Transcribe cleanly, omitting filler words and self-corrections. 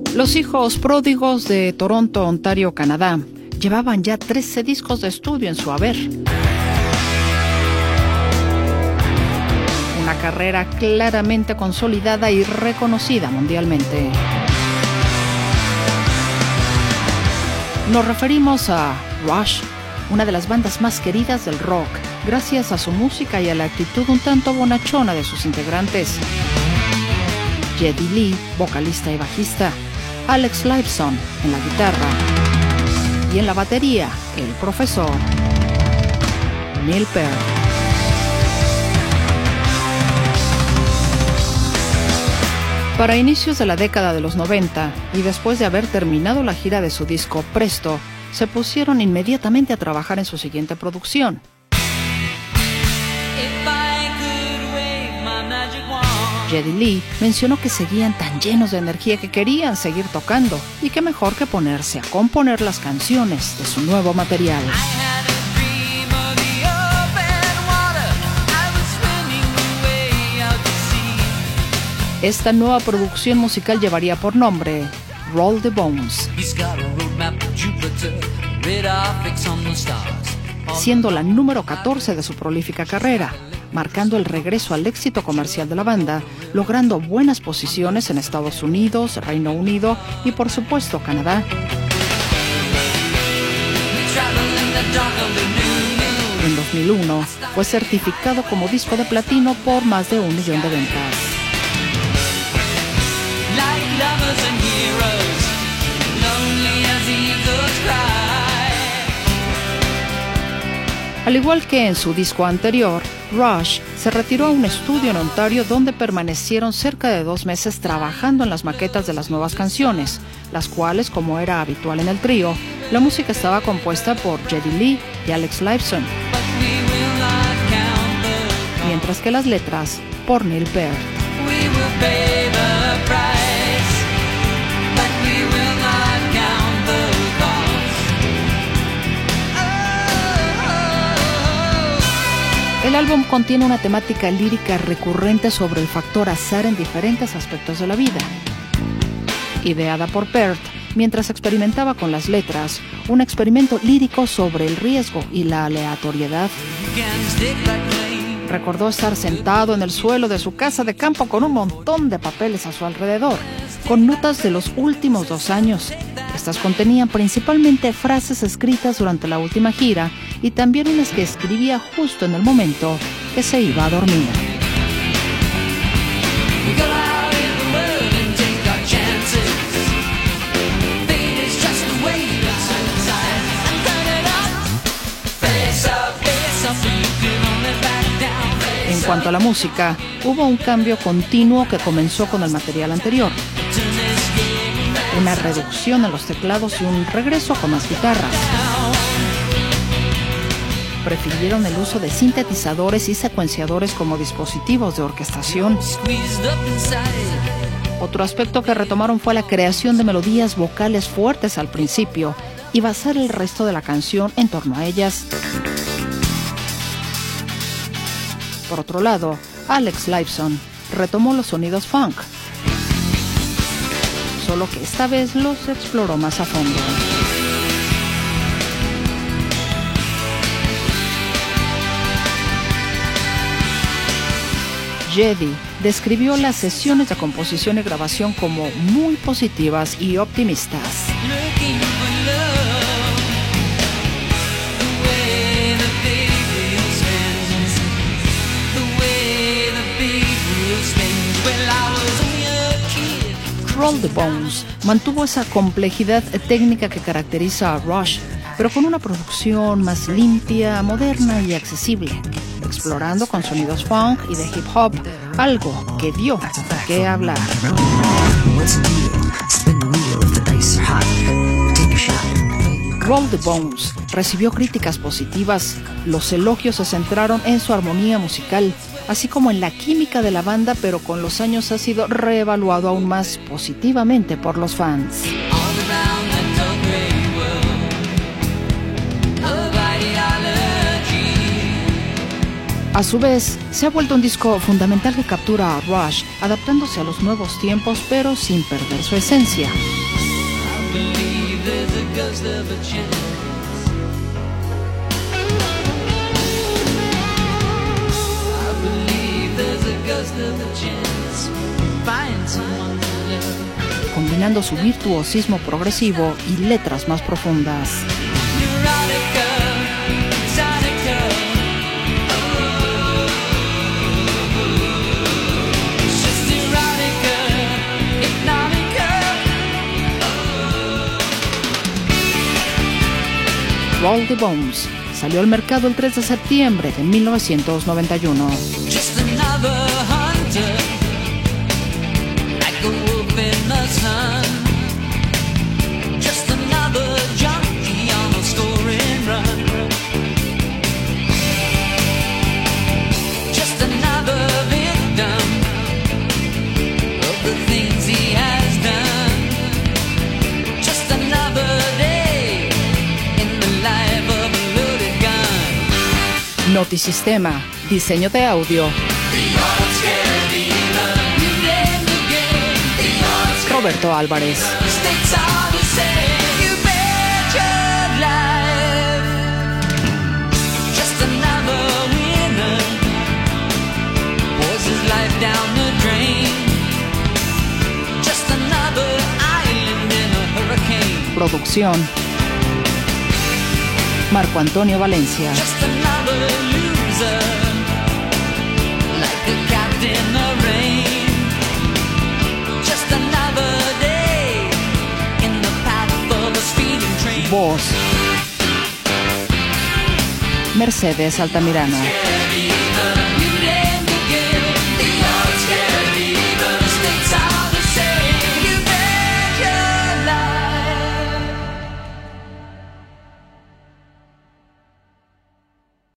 Los hijos pródigos de Toronto, Ontario, Canadá, llevaban ya 13 discos de estudio en su haber. Una carrera claramente consolidada y reconocida mundialmente. Nos referimos a Rush, una de las bandas más queridas del rock, gracias a su música y a la actitud un tanto bonachona de sus integrantes. Geddy Lee, vocalista y bajista, Alex Lifeson en la guitarra y en la batería, el profesor Neil Peart. Para inicios de la década de los 90 y después de haber terminado la gira de su disco Presto, se pusieron inmediatamente a trabajar en su siguiente producción. Geddy Lee mencionó que seguían tan llenos de energía que querían seguir tocando y qué mejor que ponerse a componer las canciones de su nuevo material. Esta nueva producción musical llevaría por nombre Roll the Bones, siendo la número 14 de su prolífica carrera, marcando el regreso al éxito comercial de la banda, logrando buenas posiciones en Estados Unidos, Reino Unido y por supuesto Canadá. En 2001 fue certificado como disco de platino por más de 1 millón de ventas. Al igual que en su disco anterior, Rush se retiró a un estudio en Ontario donde permanecieron cerca de 2 meses trabajando en las maquetas de las nuevas canciones, las cuales, como era habitual en el trío, la música estaba compuesta por Geddy Lee y Alex Lifeson, mientras que las letras por Neil Peart. El álbum contiene una temática lírica recurrente sobre el factor azar en diferentes aspectos de la vida. Ideada por Peart, mientras experimentaba con las letras, un experimento lírico sobre el riesgo y la aleatoriedad. Recordó estar sentado en el suelo de su casa de campo con un montón de papeles a su alrededor, con notas de los últimos 2 años. Estas contenían principalmente frases escritas durante la última gira y también unas que escribía justo en el momento que se iba a dormir. En cuanto a la música, hubo un cambio continuo que comenzó con el material anterior. Una reducción en los teclados y un regreso con más guitarras. Prefirieron el uso de sintetizadores y secuenciadores como dispositivos de orquestación. Otro aspecto que retomaron fue la creación de melodías vocales fuertes al principio y basar el resto de la canción en torno a ellas. Por otro lado, Alex Lifeson retomó los sonidos funk, solo que esta vez los exploró más a fondo. Geddy describió las sesiones de composición y grabación como muy positivas y optimistas. Roll the Bones mantuvo esa complejidad técnica que caracteriza a Rush, pero con una producción más limpia, moderna y accesible, explorando con sonidos funk y de hip hop, algo que dio que hablar. Roll the Bones recibió críticas positivas. Los elogios se centraron en su armonía musical, así como en la química de la banda, pero con los años ha sido reevaluado aún más positivamente por los fans. A su vez, se ha vuelto un disco fundamental que captura a Rush, adaptándose a los nuevos tiempos, pero sin perder su esencia. believe there's a ghost of a chance. I believe there's a ghost of a chance. Find someone to love. Combinando su virtuosismo progresivo y letras más profundas. Neurotica, exotica. It's just erotica, hypnotica. Roll the Bones salió al mercado el 3 de septiembre de 1991. Just another hunter, like a wolf in the sun. Just another junkie on a scoring run. Just another victim of the things he has done. Just another day in the life of a loaded gun. Notisistema, diseño de audio, Roberto Álvarez. Mistakes are the same. You bet your life. Just another winner pours his life down the drain. Just another island in a hurricane. Producción, Marco Antonio Valencia. Just another loser, like a cat in the rain. Just another day in the path of a speeding train. Voz, Mercedes Altamirano. Heavy the